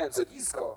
Benzo Disco.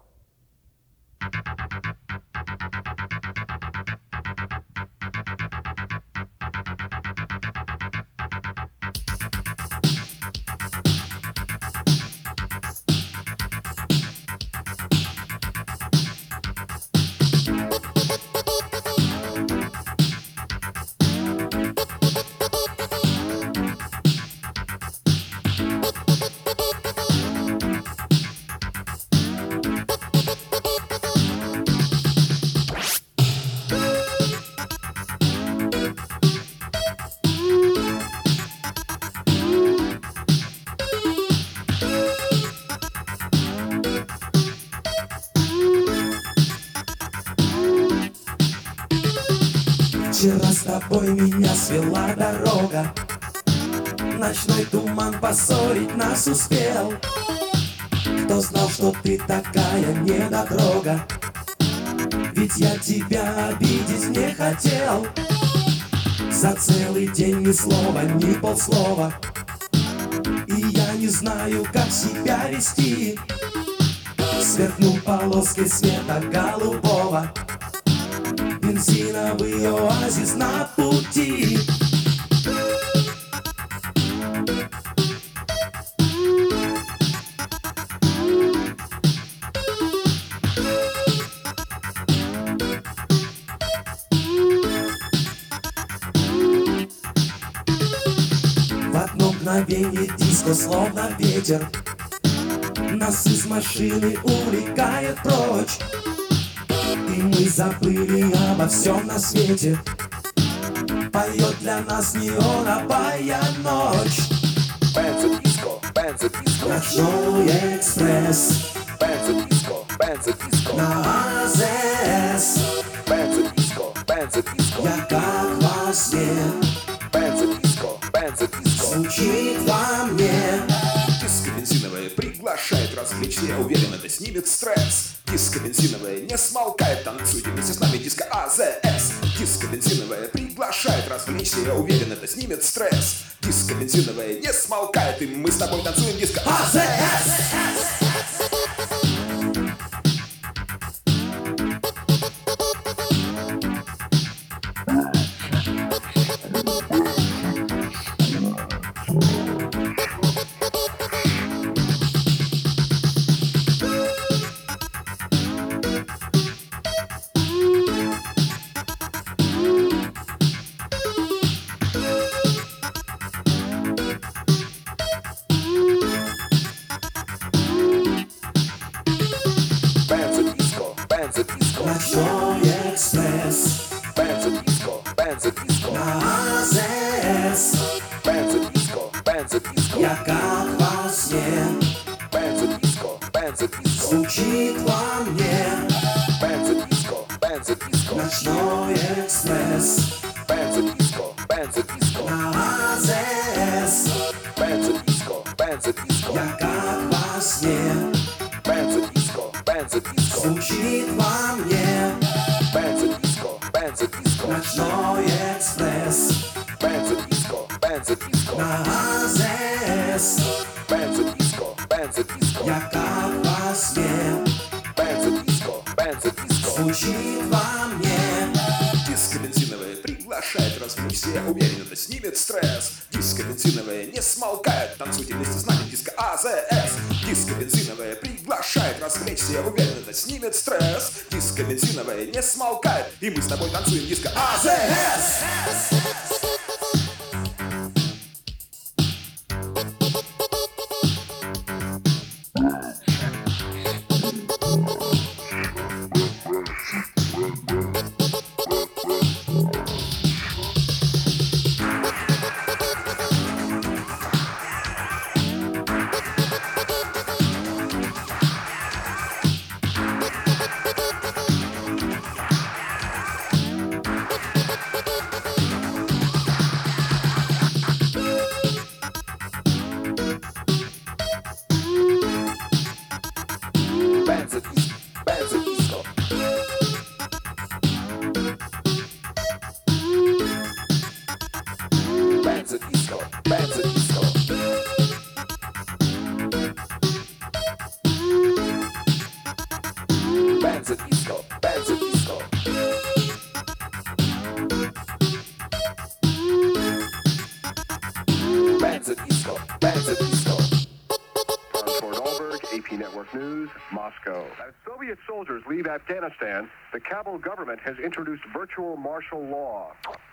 Вчера с тобой меня свела дорога, ночной туман поссорить нас успел. Кто знал, что ты такая недотрога, ведь я тебя обидеть не хотел. За целый день ни слова, ни полслова, и я не знаю, как себя вести. Сверкнул полоской света голубого бензиновый оазис на пути. В одно мгновение диско, словно ветер, нас из машины увлекает прочь. И мы забыли обо всем на свете. Поет для нас неоновая ночь. Benzo Disco, Benzo Disco. Ночной экспресс Benzo Disco, Benzo Disco. на АЗС. Benzo Disco, Benzo Disco. Я как во сне, Benzo Disco, Benzo Disco. звучит во мне. Диско бензиновая приглашает развлечься, я уверен, это снимет стресс. Диско бензиновая не смолкает, танцуйте вместе с нами, диско АЗС. Диско бензиновая приглашает развлечься, я уверен, это снимет стресс. Диско бензиновая не смолкает, и мы с тобой танцуем, диско АЗС. Benzo Disco, Benzo Disco. Ночной экспресс Benzo Disco, Benzo Disco. на АЗС. Benzo Disco, Benzo Disco. Я как во сне, Benzo Disco, Benzo Disco. звучит во мне. Benzo Disco, Benzo Disco. Ночной экспресс Benzo Disco, Benzo Disco. на АЗС. Benzo Disco, Benzo Disco. Я как во сне, Benzo Disco, Benzo Disco. звучит во мне. Benzo Disco, Benzo Disco. Ночной экспресс Benzo Disco, Benzo Disco. на АЗС. Benzo Disco, Benzo Disco. Я как во сне, Benzo Disco, Benzo Disco. звучит во мне. Диско бензиновая приглашает развлечься, я уверен, это снимет стресс. Диско бензиновая не смолкает, танцуйте вместе с нами, диско АЗС. Диско бензиновая приглашает развлечься, я уверен, это снимет стресс. Диско бензиновая не смолкает, и мы с тобой танцуем, диско АЗС. Benzo Disco, Benzo Disco. Benzo Disco, Benzo Disco. Fort Alberg, AP Network News, Moscow. As Soviet soldiers leave Afghanistan, the Kabul government has introduced virtual martial law.